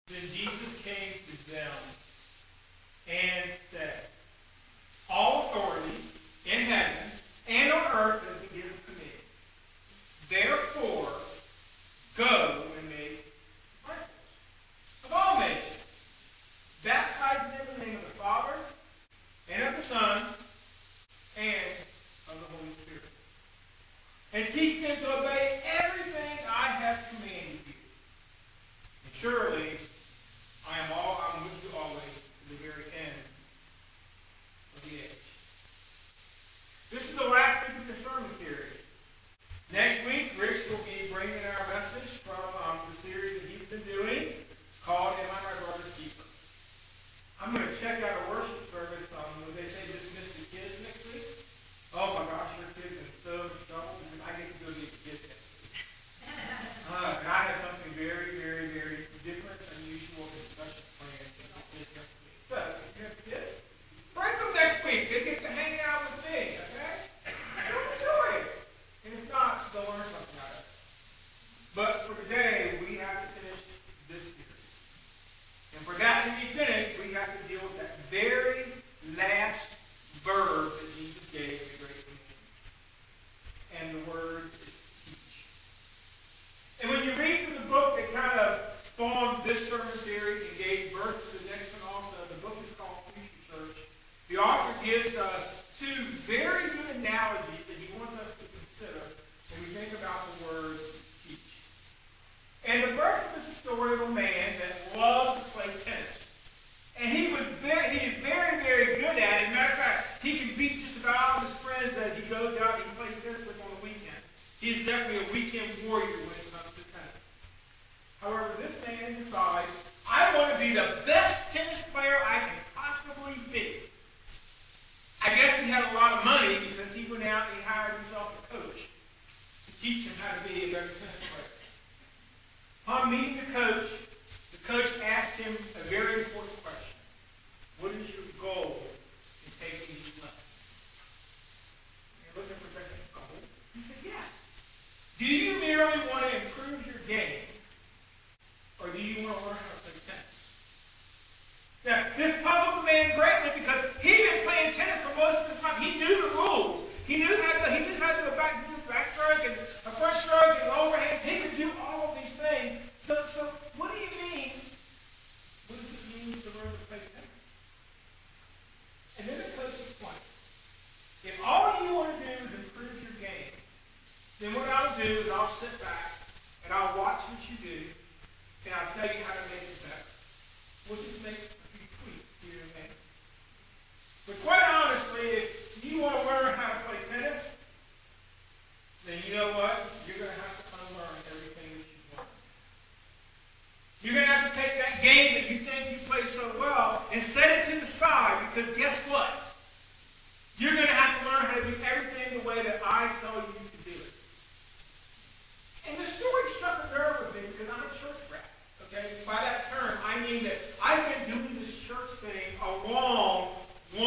Then Jesus came to them and said, all authority in heaven and on earth has been given to me. Therefore, go and make disciples of all nations, baptizing them in the name of the Father, and of the Son, and of the Holy Spirit. And teach them to obey everything I have commanded you. And surely, I'm with you always to the very end of the age. This is the last week of the sermon series. Next week, Rich will be bringing our message from the series that he's been doing. It's called Am I My Brother's Keeper? I'm going to check out a worship service. When they say dismiss the kids next week. Oh my gosh, your kids are so in trouble because I get to go get the kids next week. And I have something very, very, very different, unusual, and special planned for the kids next week. So, if you have kids, bring them next week. They get to hang out with me, okay? They'll enjoy it. And if not, they'll learn something out of it. But for today, we have to finish this series. And for that to be finished, we have to deal with that very last verb that Jesus gave in the Great Commission. And the word is teach. And when you read through the book that kind of spawned this sermon series and gave birth to the next one also, the book is called Future Church. The author gives us two very good analogies that he wants us to consider when we think about the word teach. And the first is the story of a man that loved to play tennis. And he is very, very good at it. As a matter of fact, he can beat just about all of his friends that he goes out and plays tennis with on the weekend. He is definitely a weekend warrior when it comes to tennis. However, this man decides, I want to be the best tennis player I can possibly be. I guess he had a lot of money because he went out and he hired himself a coach to teach him how to be a better tennis player. Upon meeting the coach asked him a very important question. What is your goal in taking these lessons? You're looking for that goal? He said, yes. Do you merely want to improve your game, or do you want to learn how to play tennis? Now, this puzzled the man greatly because he'd been playing tennis for most of the time. He knew the rules. He knew how to do a backstroke and a front stroke and overhand. He could do all of these things. So what do you mean? What does it mean to learn to play tennis? And then the coach explains. If all you want to do is improve your game, then what I'll do is I'll sit back and I'll watch what you do and I'll tell you how to make it better. We'll just make a few tweaks here and there. But quite honestly, if you want to learn how to play tennis, then you know what? You're going to have to unlearn everything that you've learned. You're going to have to take that game that you think you play so well and set it to the side because guess what? You're going to have to learn how to do everything the way that I tell you to do it. And the story struck a nerve with me because I'm a church rat. Okay? By that term, I mean that I've been doing this church thing a long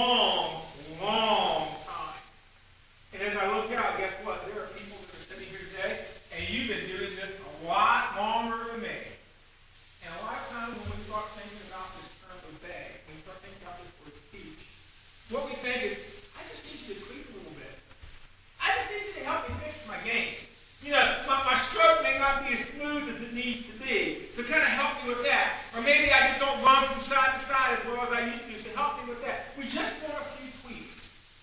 time. And as I look out, guess what? There are people that are sitting here today, and you've been doing this a lot longer than me. And a lot of times when we start thinking about this term obey, when we start thinking about this word teach, what we think is, I just need you to tweak a little bit. I just need you to help me fix my game. You know, my stroke may not be as smooth as it needs to be, so kind of help me with that. Or maybe I just don't run from side to side as well as I used to, so help me with that. We just want a few tweaks.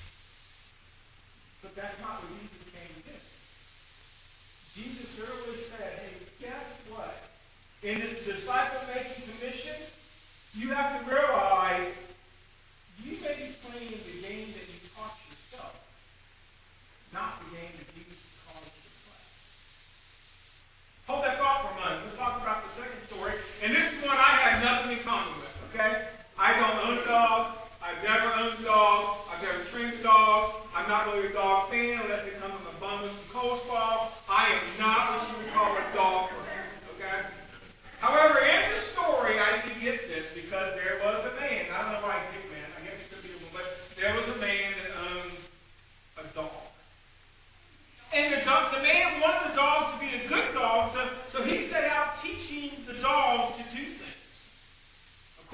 But that's not what Jesus came to do. Jesus literally said, hey, guess what? In this disciple-making commission, you have to realize you may be playing the game that you taught yourself, not the game that Jesus called you to play. Hold that thought for a moment. Let's talk about the second story. And this is one I have nothing in common with, okay? I don't own a dog. I've never owned a dog. I've never trained a dog. I'm not really a dog fan unless it comes with a bun with some coleslaw. I am not what you would call a dog fan, okay? However, in the story, I did get this because there was a man. I don't know why I get man. I guess it could be a woman, but there was a man that owned a dog. And the man wanted the dog to be a good dog, so he set out teaching the dog to do things.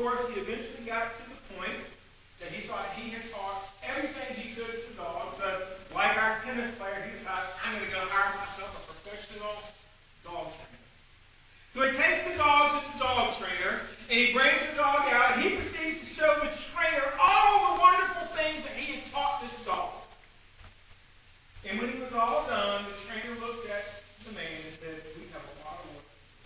course, he eventually got to the point that he thought he had taught everything he could to dogs, but like our tennis player, he thought, I'm going to go hire myself a professional dog trainer. So he takes the dogs to the dog trainer, and he brings the dog out, and he proceeds to show the trainer all the wonderful things that he had taught this dog. And when he was all done, the trainer looked at the man and said, we have a lot of work.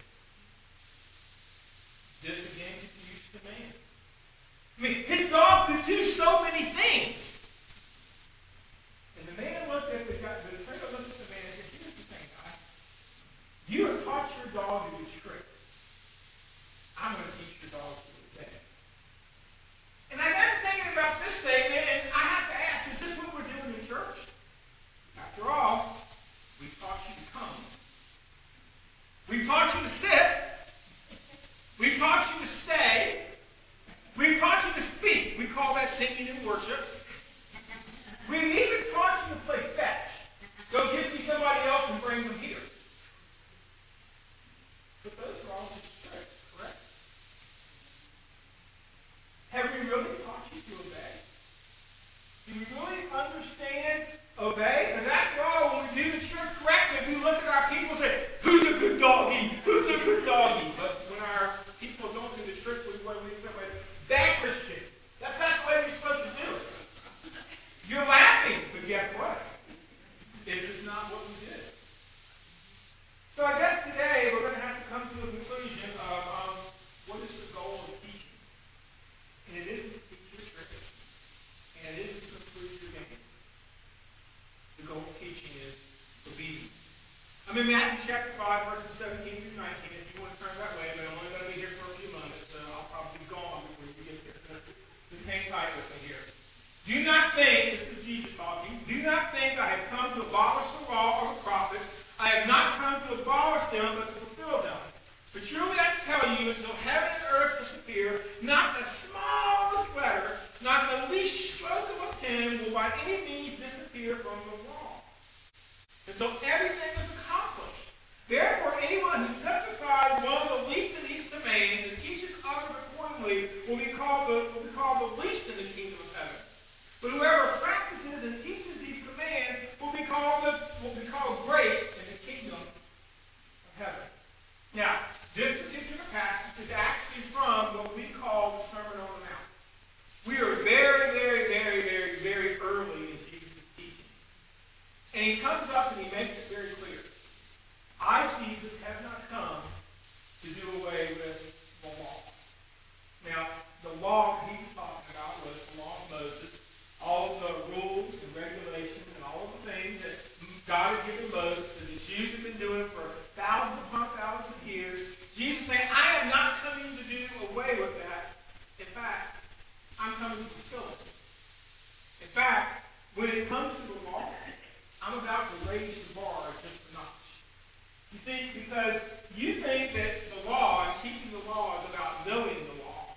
This again confused the man. I mean, his dog could do so many things. And the man looked at the guy, the trainer looked at the man and said, here's the thing, guy. You have taught your dog to do tricks. I'm going to teach your dog to obey. And I got thinking about this statement, and I have to ask, is this what we're doing in church? After all, we taught you to come. We taught you to sit. We taught you to stay. We taught you to speak. We call that singing in worship. We even taught you to play fetch. Go get me somebody else and bring them here. But those are all just tricks, correct? Have we really taught you to obey? Do we really understand obey? Because after all, when we do the trick correctly, we look at our people and say, who's a good doggy? Who's a good doggy? But when our people don't do the trick, we say, that Christian. That's not the way we're supposed to do it. You're laughing, but guess what? This is not what we did. So I guess today we're going to have to come to a conclusion of what is the goal of teaching. And it isn't to teach your tricks. And it isn't to improve your game. The goal of teaching is obedience. I'm in Matthew chapter 5, verses 17 through 19. If you want to turn that way, but I'm only going to be here for a few moments, so I'll probably be gone before you get there. So hang tight with me here. Do not think, this is Jesus talking, do not think I have come to abolish the law or the prophets. I have not come to abolish them, but to fulfill them. For truly I tell you, until heaven and earth disappear, not the smallest letter, not the least stroke of a pen will by any means disappear from the law, until everything is accomplished. Therefore, anyone who sets aside one of the least of these commands and teaches others accordingly will be called the least in the kingdom of heaven. But whoever practices and teaches these commands will be called great in the kingdom of heaven. Now, this particular passage is actually from what we call the Sermon on the Mount. We are very, very, very, very, very early in Jesus' teaching. And he comes up and he makes it very clear. I, Jesus, have not come to do away with the law. Now, the law he was talking about was the law of Moses, all of the rules and regulations and all of the things that God had given Moses and the Jews have been doing for thousands upon thousands of years. Jesus saying, I am not coming to do away with that. In fact, I'm coming to fulfill it. In fact, when it comes to the law, I'm about to raise the bar just a notch. You see, because you think that the law and keeping the law is about knowing the law.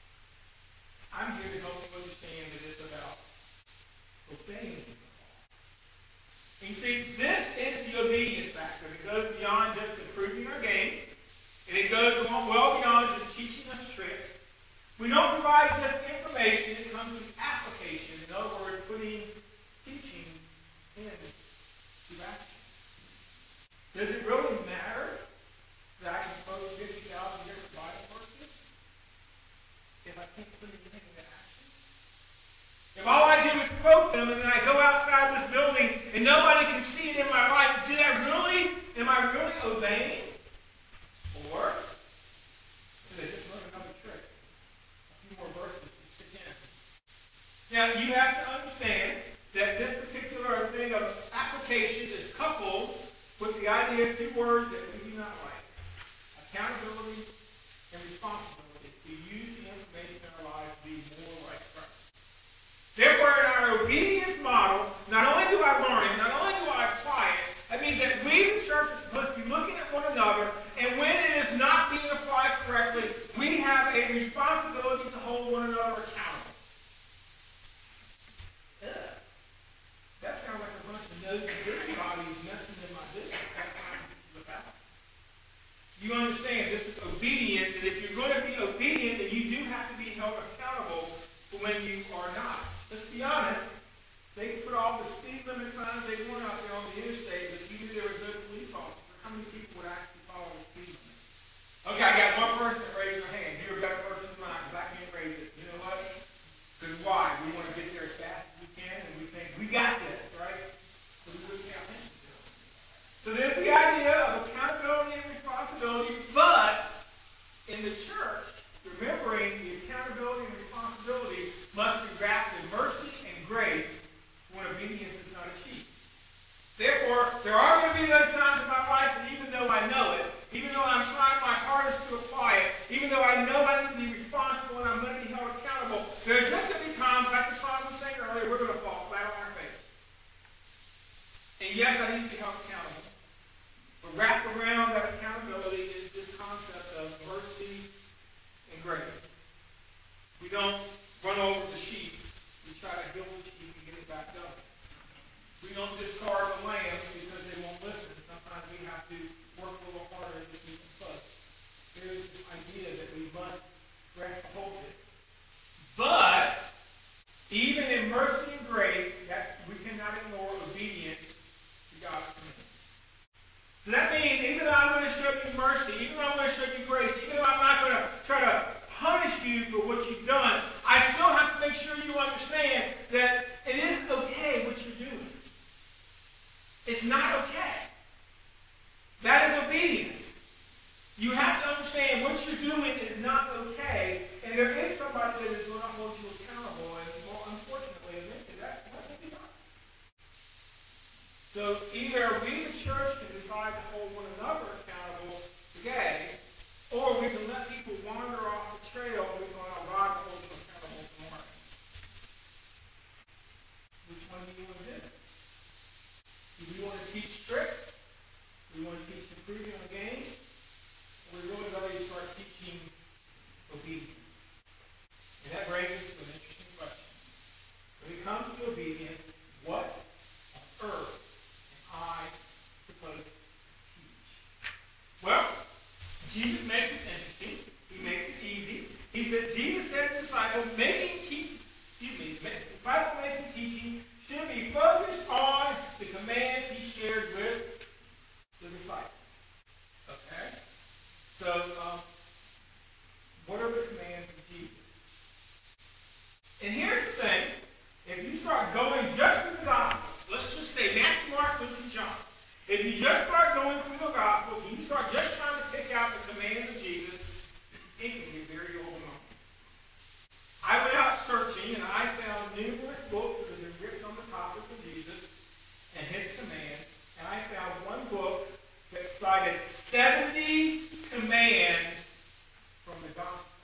I'm here to help you understand that it's about obeying the law. And you see, this is the obedience factor. It goes beyond just improving our game, and it goes well beyond just teaching us tricks. We don't provide just information, it comes with application. In other words, putting teaching into action. Does it really matter that I can quote 50,000 different Bible verses if I can't put anything into action? If all I do is quote them and then I go outside this building and nobody can see it in my life, am I really obeying? Or did I just learn another trick? A few more verses to stick in. Now, you have to understand that this particular thing of application is coupled with the idea of two words that we do not like: accountability and responsibility. To use the information in our lives to be more like Christ. Therefore, in our obedience model, not only do I learn it, not only do I apply it, that means that we, the church, are supposed to be looking at one another, and when it is not being applied correctly, we have a responsibility to hold one another accountable. That sounds like a bunch of nosy busybodies messing in my business. That's not what this is about. You understand, this is obedience, and if you're going to be obedient, then you do have to be remembering the accountability and responsibility must be wrapped in mercy and grace when obedience is not achieved. Therefore, there are going to be those times in my life that even though I know it, even though I'm trying my hardest to apply it, even though I know I need to be responsible and I'm going to be held accountable, there are just going to be times, like the song was saying earlier, we're going to fall flat on our face. And yes, I need to be held accountable. But wrapped around that accountability is this concept of mercy and grace. We don't run over the sheep. We try to heal the sheep and get it back up. We don't discard the lambs because they won't listen. Sometimes we have to work a little harder to keep them close. There is this idea that we must grasp hold of it. But even in mercy and grace, that we cannot ignore obedience to God's commandments. So that means even though I'm going to show you mercy, even though I'm going to show you grace, even though I'm not going to try to punish you for what you've done, I still have to make sure you understand that it is okay what you're doing. It's not okay. That is obedience. You have to understand what you're doing is not okay, and there is somebody that is going to hold you accountable, and well, unfortunately, eventually that's what will be done. So either we, the church, can decide to hold one another accountable today, or we can let people wander off the trail and we're going to allow God to hold them accountable tomorrow. Which one do you want to do? Do we want to teach strict? Do we want to teach improving on the game? Or we really ready to start teaching obedience? And that brings us to an interesting question. When it comes to obedience, what on earth am I supposed to teach? Well, Jesus makes it interesting. He makes it easy. Jesus said to the disciples, disciple-making teaching should be focused on the commands he shared with the disciples. Okay? So, what are the commands of Jesus? And here's the thing. If you start going just through the Gospels, let's just say Matthew, Mark, Luke, and John. If you just start going through the Gospels, and you start just trying to pick out the commands of Jesus, it can be very overwhelming. I went out searching, and I found numerous books that have been written on the topic of Jesus and his commands, and I found one book that cited 70 commands from the Gospels.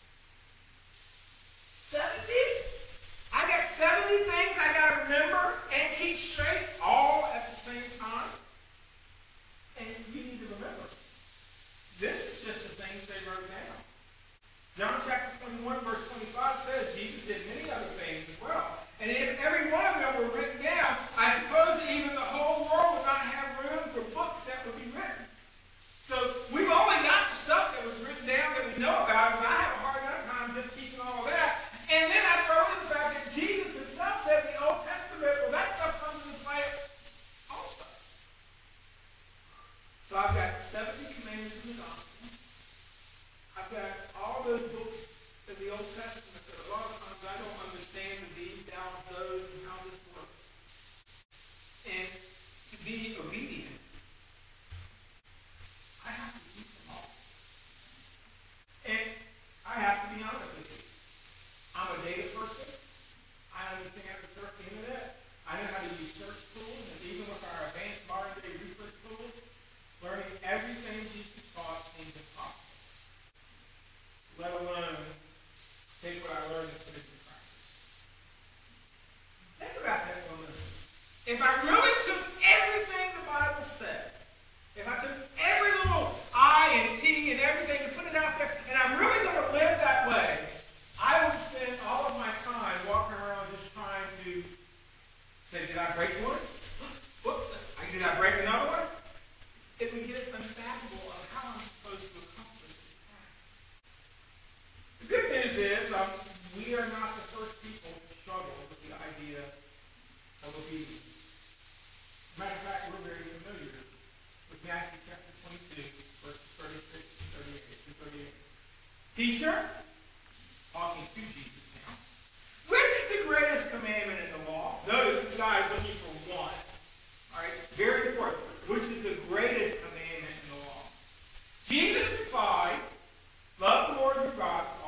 70? I got 70 things I got to remember and keep straight all at the same time. And you need to remember, this is just the things they wrote down. John chapter 21, verse 25 says Jesus did many other things as well. And if every one of them were written down, I suppose that even the whole world would not have room for books that would be written. So we've only got the stuff that was written down that we know about, but I have a hard enough time just keeping all of that. And then I throw in the fact that Jesus himself said in the Old Testament, well, that stuff comes into play also. So I've got 70 commandments in the Gospel. I've got all those books in the Old Testament that a lot of times I don't understand the deep down of those and how this works. And to be obedient, I have to keep them all. And I have to be honest with you. I'm a data person. I understand the search internet. I know how to use search tools, and even with our advanced modern day research tools, learning everything Jesus taught seems impossible. Let alone take what I learned and put it into practice. Think about that for a minute. If I really took everything the Bible said, if I took every little I and T and everything and put it out there, and I'm really going to live that way, I would spend all of my time walking around just trying to say, did I break one? Whoops, did I break another one? It would get unfathomable of how I'm supposed to accomplish this task. The good news is we are not the first people to struggle with the idea of obedience. As a matter of fact, we're very familiar with Matthew chapter 22, verses 36 to 38. Teacher, talking to Jesus now, which is the greatest commandment in the law? Notice this guy is looking for one. All right, very important. Which is the greatest commandment in the law? Jesus replied, love the Lord your God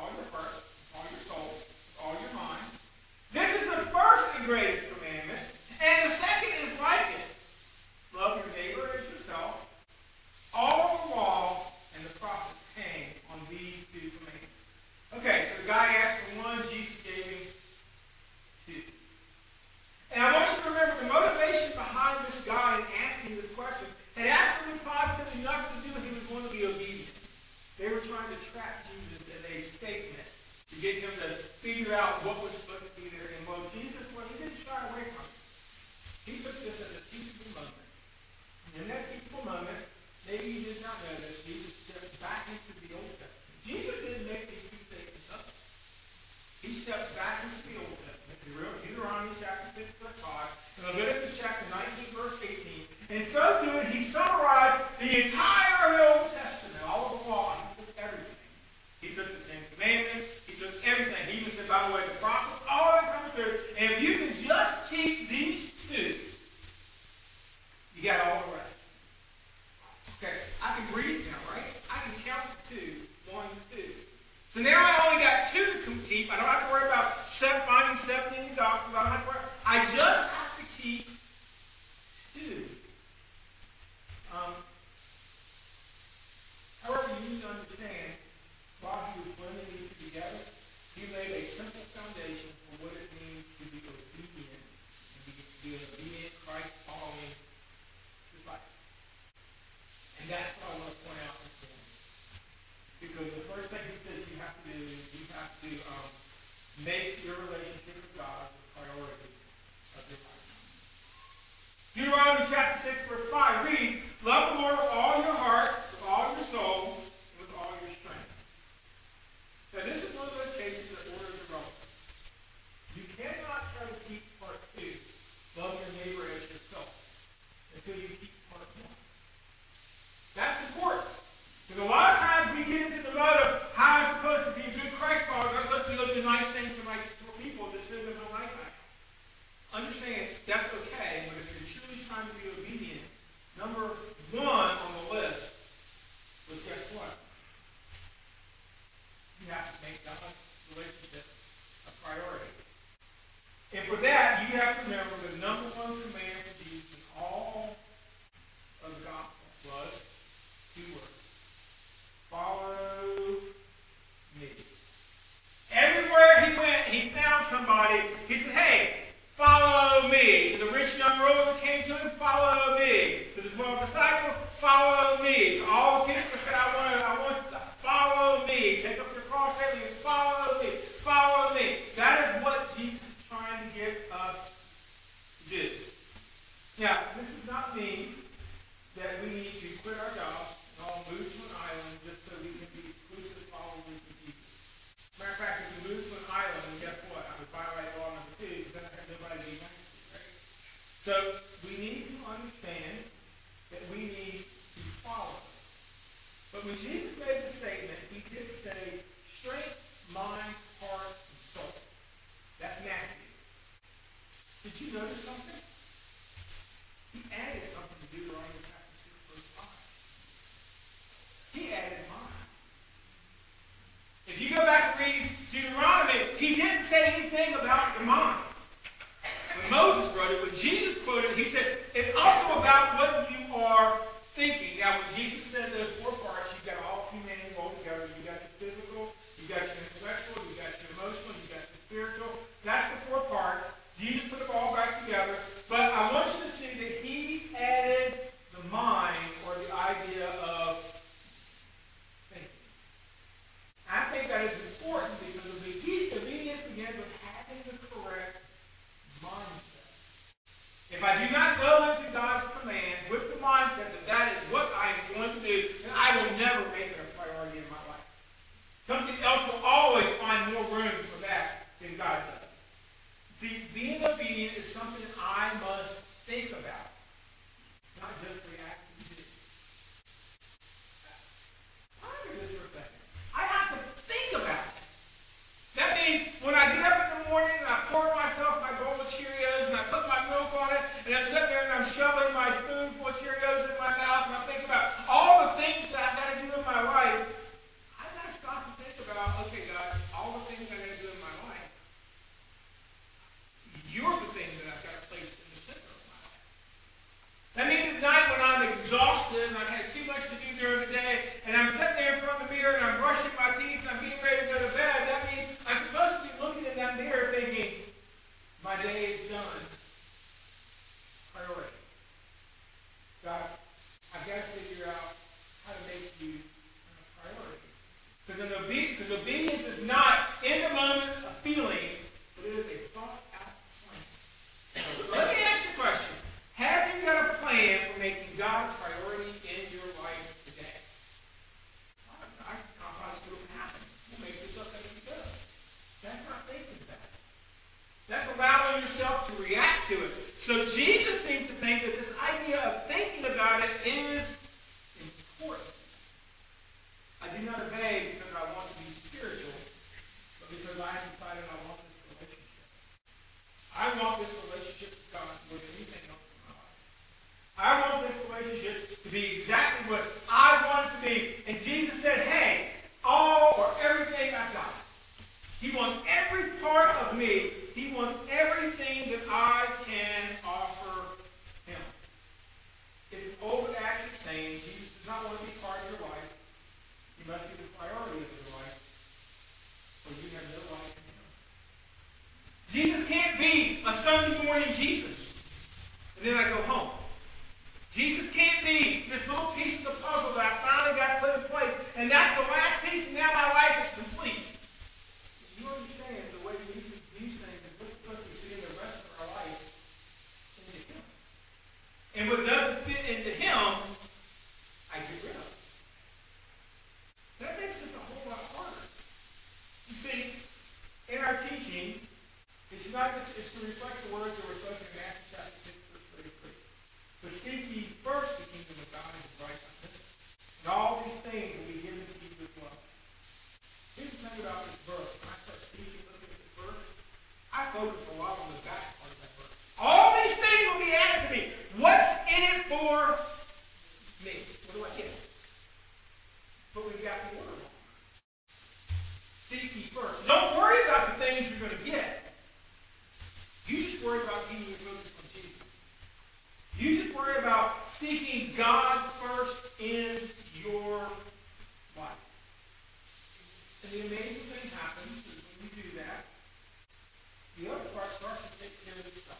get him to figure out what was supposed to be there. And well, Jesus, he didn't shy away from it. He took this as a teachable moment. And in that teachable moment, maybe you did not know this, Jesus stepped back into the Old Testament. Jesus didn't make these two statements up. He stepped back into the Old Testament, Deuteronomy chapter 6, verse 5, and Leviticus chapter 19, verse 18. And so doing, he summarized the entire Old Testament, all of the law. He took everything. He took the Ten Commandments. He took everything. He even said, by the way, the prophets, all that comes through. And if you can just keep these two, you got all the rest. Okay, I can breathe now, right? I can count to 2, 1, 2. So now I only got 2 to keep. I don't have to worry about finding 70 in the gospel. I don't have to worry. I just have to keep 2. However, you need to understand, while he was blending these together, he laid a simple foundation for what it means to be obedient and to be an obedient, Christ-following disciple. And that's what I want to point out this morning. Because the first thing he says you have to do is you have to make your relationship with God the priority of your life. Deuteronomy chapter 6, verse 5 reads, love the Lord with all your heart, with all your soul, and with all your strength. Now this is one of those cases that orders are relevant. You cannot try to keep part 2, love your neighbor as yourself, until you keep part 1. That's important. Because a lot of times we get into the mode of how I'm supposed to be a good Christ follower. Let's go do nice things for people that live in my life. Understand, that's okay, but if you're truly trying to be obedient, number 1 on the list was guess what? You have to make God's relationship a priority. And for that, you have to remember the number 1 command for Jesus in all of the gospel was 2 words. Follow me. Everywhere he went, he found somebody. He said, hey, follow me. To the rich young ruler that came to him, follow me. To the 12 disciples, follow me. To all the people that said, I want to follow me. Take up your cross daily and follow me. Follow me. That is what Jesus is trying to get us to do. Now, this does not mean that we need to quit our jobs and all move to an island just so we can be exclusive followers of Jesus. Matter of fact, if we move to an island, then guess what? I would violate law number 2 because then I have nobody to be nice to, right? So we need to understand that we need to follow. But when Jesus made the statement, he did say strength, mind, heart, and soul. That's Matthew. Did you notice something? He added something to Deuteronomy chapter 6, verse 5. He added mind. If you go back and read Deuteronomy, he didn't say anything about the mind. When Moses wrote it, when Jesus quoted it, he said, it's also about what you are thinking. Now, when Jesus said those 4 parts, you've got all humanity rolled together. You've got your physical, you've got your intellectual, you've got your emotional, you've got your spiritual. That's the 4 parts. Jesus put them all back together. But I want you to see that he added the mind, or the idea of thinking. I think that is important because obedience begins with having the correct mindset. If I do not go into God's command with the mindset that that is what I am going to do, then I will never make it a priority in my life. Something else will always find more room for that than God does. See, being obedient is something I must think about, not just react to do. Ponder this for a second. I have to think about it. That means when I get up in the morning and I pour myself my bowl of Cheerios and I put my milk on it and I'm sitting there and I'm to it. So Jesus seems to think that this idea of thinking about it is important. I do not obey because I want to be spiritual, but because I have decided I want this relationship. I want this relationship with God more than anything else in my life. I want this relationship to be exactly what I want it to be. And Jesus said, hey, all or everything I've got. He wants every part of me. He wants everything that I can offer him. It's an old-fashioned saying, Jesus does not want to be part of your life. He must be the priority of your life, or you have no life in him. Jesus can't be a Sunday morning Jesus, and then I go home. Jesus can't be this little piece of the puzzle that I finally got put in place, and that's the last piece, and now my life is complete. You understand the way Jesus views things is we're supposed to fit the rest of our life into him. And what doesn't fit into him, I get rid of. That makes this a whole lot harder. You see, in our teaching, it's to reflect the words that were spoken in Matthew chapter 6, verse 33. But seek ye first the kingdom of God and his righteousness, and all these things will be given to you as well. Here's the thing about this verse. When I start speaking, looking at this verse, I focus a lot on the back part of that verse. All these things will be added to me. What's in it for me? What do I get? But we've got the order wrong. Seek ye first. Don't worry about the things you're going to get. You just worry about keeping your focus on Jesus. You just worry about seeking God first in your life. And the amazing thing happens is when you do that, the other part starts to take care of itself.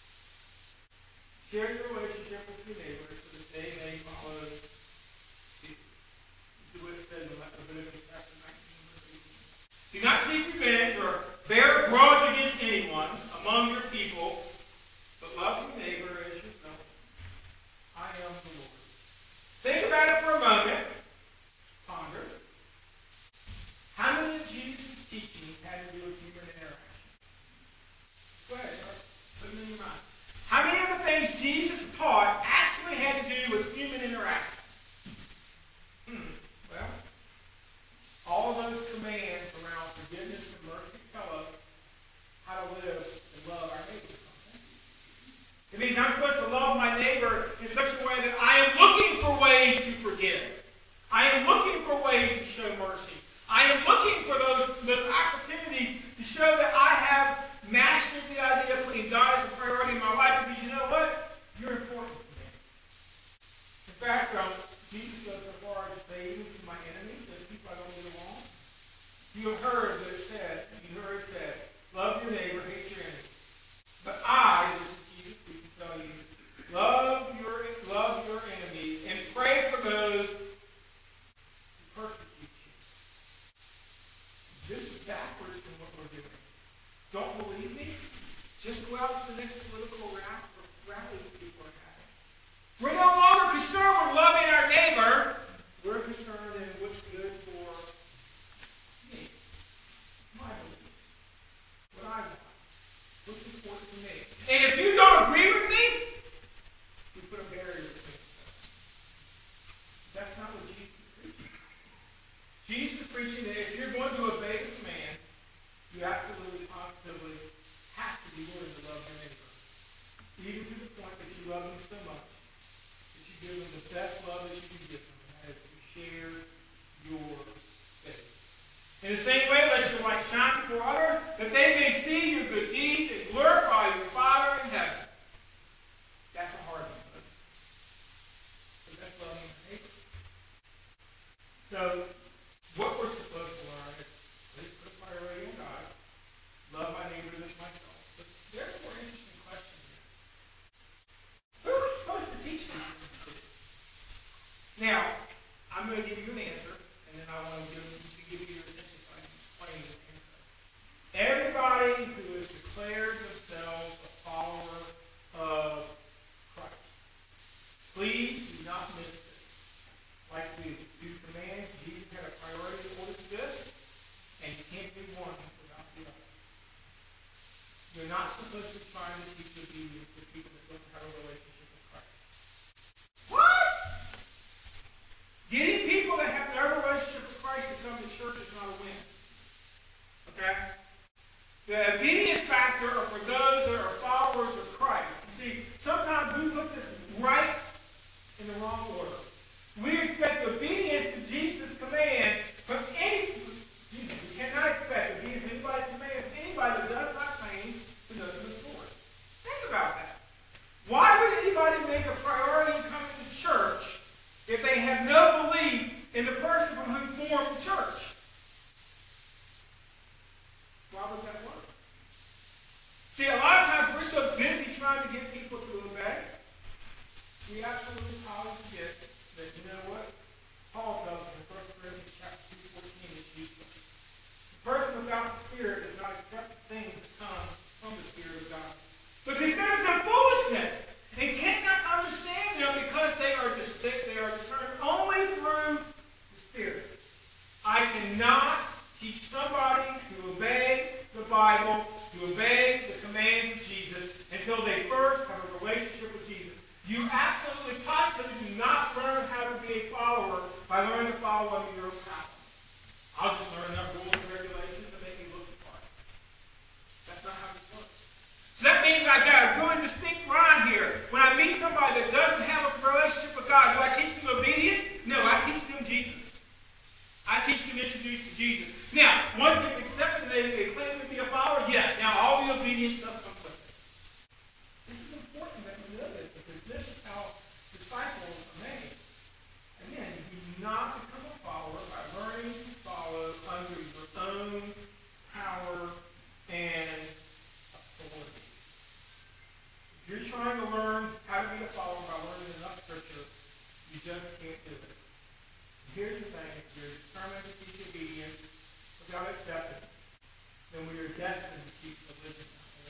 Share your relationship with your neighbor so that they may follow you. This is what it says in Leviticus chapter 19, verse 18. Do not seek revenge or bear a grudge against anyone among your people, but love your neighbor as yourself. I am the Lord. Think about it for a moment. Ponder. How many of Jesus' teachings had to do with human interaction? Go ahead, start putting them in your mind. How many of the things Jesus taught actually had to do with human interaction? Well, all of those commands around forgiveness and mercy tell us how to live and love our neighbors. It means I'm supposed to love my neighbor in such a way that I am looking for ways to forgive. I am looking for ways to show mercy. I am looking for those opportunities to show that I have mastered the idea of putting God as a priority in my life, because you know what? You're important to me. In fact, Jesus goes so far as to say, even to my enemies, those people I don't get along. You have heard that it said, love your neighbor, hate your enemy. But I, this is Jesus, we can tell you, love your enemies and pray for those who persecute you. This is backwards from what we're doing. Don't believe me? Just go out to the next political rally that people are having. We're no longer concerned with loving our neighbor. We're concerned in what's good for me, my beliefs, what I want, what's important to me. And if you don't agree with me, we put a barrier between us. That's not what Jesus is preaching. Jesus is preaching that if you're going to obey the command, you absolutely, positively have to be willing to love your neighbor. Even to the point that you love them so much that you give them the best love that you can give them, and that is to share your faith. In the same way, let your light shine before others, that they may see your good deeds and glorify your Father in heaven. That's a hard one, but that's loving your neighbor. So, what we're supposed to learn is let's put a priority on God, love my neighbor as myself. But there's a more interesting question here. Who are we supposed to teach these things to? Now, I'm going to give you an answer, and then I want to give you your attention so I can explain this answer. Everybody who has declared themselves a follower of Christ. Please do not miss this. Like the two commands Jesus You're not supposed to try to teach obedience to people that don't have a relationship with Christ. What? Getting people that have no relationship with Christ to come to church is not a win. Okay? The obedience factor are for those that are followers of Christ. You see, sometimes we put this right in the wrong order. We expect obedience to Jesus' command from any. We cannot expect obedience to anybody's command from anybody that does not claim to know the Lord. Think about that. Why would anybody make a priority in coming to church if they have no belief in the person from whom formed the church? Why would that work? See, a lot of times we're so busy trying to get people to obey, we absolutely probably forget that, you know what? Paul tells us in 1 Corinthians chapter 2:14 is useless. The person without the Spirit does not accept the things that come from the Spirit of God. But considers them foolishness and cannot understand them because they are discerned only through the Spirit. I cannot teach somebody to obey the Bible, to obey the commands of Jesus, until they first have a relationship with Jesus. You absolutely positively do not learn how to be a follower by learning to follow under your own power. I'll just learn enough rules and regulations to make me look the part. That's not how this works. So that means I've got a really distinct line here. When I meet somebody that doesn't have a relationship with God, do I teach them obedience? No, I teach them Jesus. I teach them introduced to Jesus. Now, once they've accepted they claim to be a follower, yes. Now all the obedience stuff comes with it. This is important that we know this, because this is how disciples are made. Again, you do not become a follower by learning to follow under your own power and authority. If you're trying to learn how to be a follower by learning enough Scripture, you just can't do it. And here's the thing: if you're determined to teach obedience without acceptance, then we are destined to teach religion.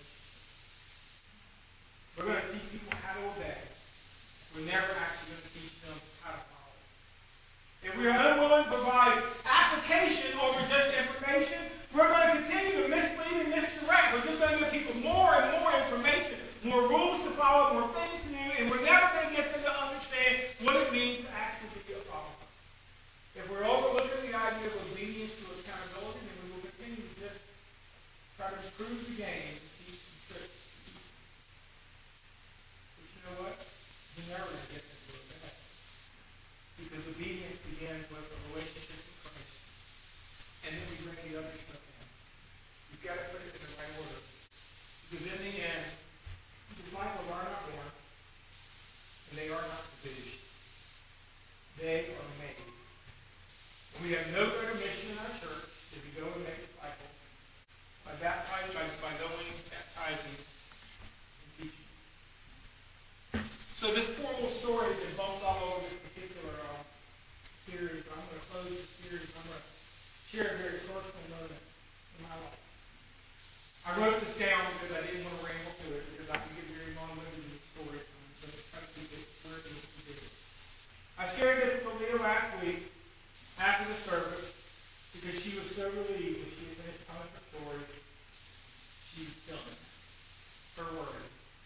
We're going to teach people how to obey. We're never actually going to teach them how to follow. If we are unwilling to provide application over just information, we're going to continue to mislead and misdirect. We're just going to give people more and more information, more rules to follow, more things to do, and we're never going to get them to understand what it means to actually be a follower. If we're overlooking the idea of obedience to accountability, then we will continue to just try to improve the game and teach some tricks. But you know what? You're never going to get them to obey. Because obedience begins with a relationship with Christ. And then we bring the other stuff in. You've got to put it in the right order. Because in the end, the disciples are not born, and they are not produced. They are made. And we have no greater mission in our church than to go and make disciples by knowing, baptizing, and teaching. So this poor little story has been bumped all over this particular series. I'm going to close this series. I'm going to share a very personal moment in my life. I wrote this down because I didn't want to ramble through it, because I can get very long-winded in the story. So I'm going to try to keep it where it needs to be. I shared this with Leah last week after the service because she was so relieved that she had finished telling her story. She's done. Her word.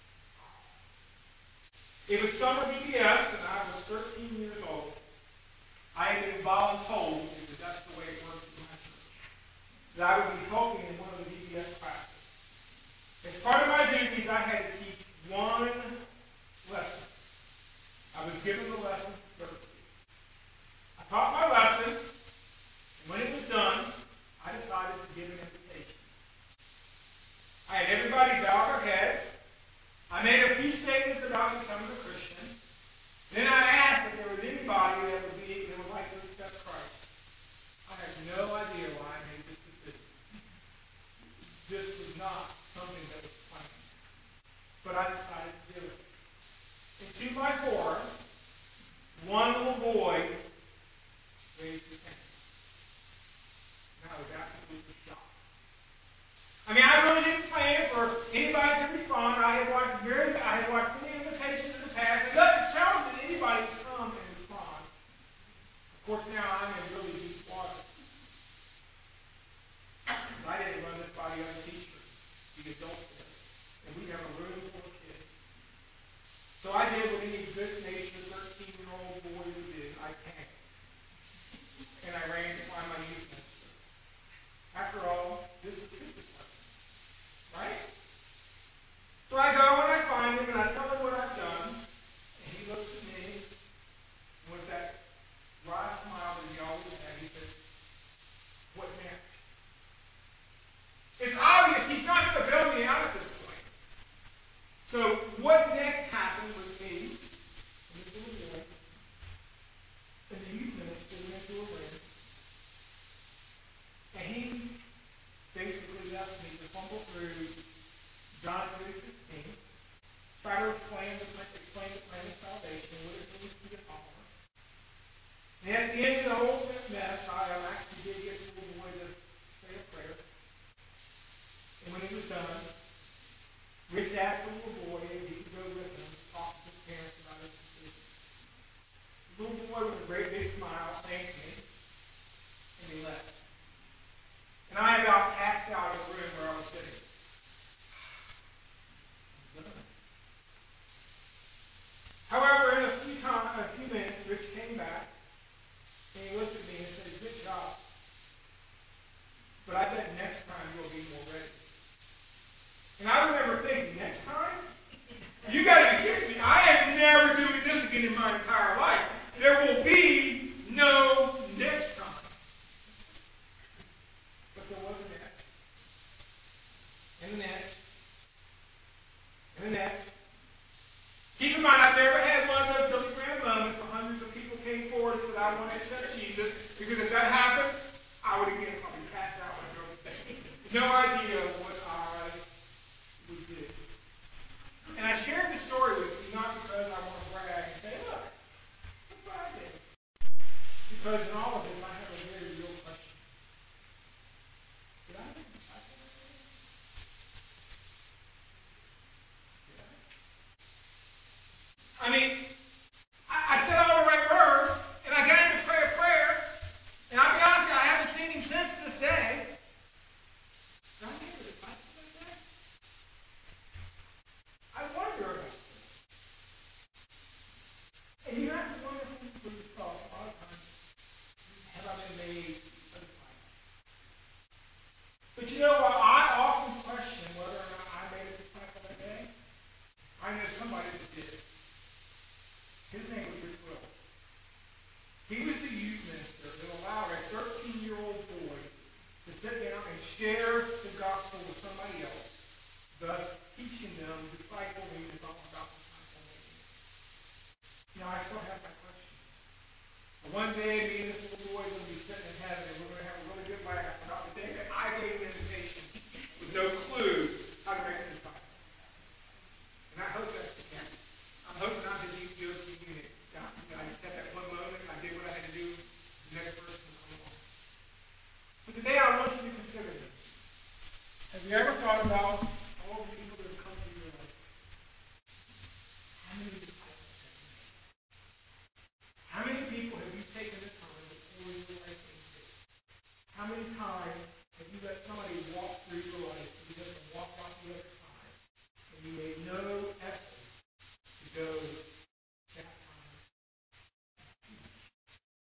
It was summer VBS, and I was 13 years old. I had been voluntold, because that's the way it works in my church, that I would be helping in one of the VBS classes. As part of my duties, I had to teach one lesson. I was given the lesson perfectly. I taught my lesson, and when it was done, I decided to give an invitation. I had everybody bow their heads. I made a few statements about becoming a Christian. Then I asked if there was anybody that would like to accept Christ. I had no idea why I made this decision. This was not something that was planned. But I decided to do it. And to my horror, one little boy raised his hand. And I was absolutely shocked. I mean, I really didn't plan for anybody to respond. I had watched many invitations in the past, and nothing tells that anybody to come and respond. Of course, now I'm in really deep water. I didn't run this by the other teachers, the adults there. and we have a room full of kids. So I did what any good-natured 13-year-old boy would do. I panicked. And I ran to find my youth minister. After all, this is his department, right? So I go and I find him and I tell him what I've done. And he looks at me and with that dry smile that he always had, he says, "What next?" It's obvious he's not going to bail me out at this point. So what next happened was me and this little boy and the youth minister went to a room. And he basically left me to fumble through John 3:16, try to explain the plan of salvation, what it means to be a follower. And at the end of the whole mess, I actually did get the little boy to say a prayer. And when he was done, Rich asked the little boy if he could go with him to talk to his parents about his decision. The little boy with a great big smile thanked me, and he left. And I about passed out of the room where I was sitting. However, in a few minutes, Rich came back, and he looked at me and said, "Good job. But I bet next time you'll be more ready." And I remember thinking, next time? You got to be kidding me. I am never doing this again in my entire life. There will be no next time. But there was a next. And the next. And the next. Keep in mind, I've never had one of those Billy Graham moments where hundreds of people came forward and said, "I want to accept Jesus," because if that happened, I would again probably pass out when I go to bed. No idea what I would do. And I shared the story with you not because I want to brag and say, "Look, look what I did." Because in all of this, I have a very real question. Did I make a disciple like that? Did I? I mean, I said all the right words, and I got him to pray a prayer, and I'll be honest with you, I haven't seen him since this day. Did I make a disciple like that? I wonder about this. And you have to wonder for yourself a lot of times, have I been made a disciple? But you know what? I often question whether or not I made a disciple that day. I know somebody that did. His name was Rick Will. He was the youth minister that allowed a 13-year-old boy to sit down and share the gospel with somebody else, thus teaching them disciple meaning is all about disciple making. Now, I still have my question. And one day, me and this little boy are going to be sitting in heaven, and we're going to have a really good laugh about the day that I gave an invitation with no clue how to make a disciple. And I hope that's the case. I'm hoping I'm the GOP unit. I just had that one moment, I did what I had to do, the next person will come along. But today I want you to consider this. Have you ever thought about all the people that have come to your life? How many disciples have you made? How many people have you taken the time to pour your life into? How many times have you let somebody walk through your life